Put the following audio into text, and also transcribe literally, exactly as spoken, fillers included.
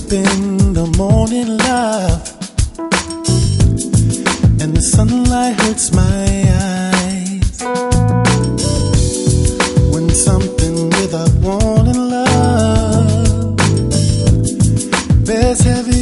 up in the morning, love, and the sunlight hurts my eyes. When something without warning, love bears heavy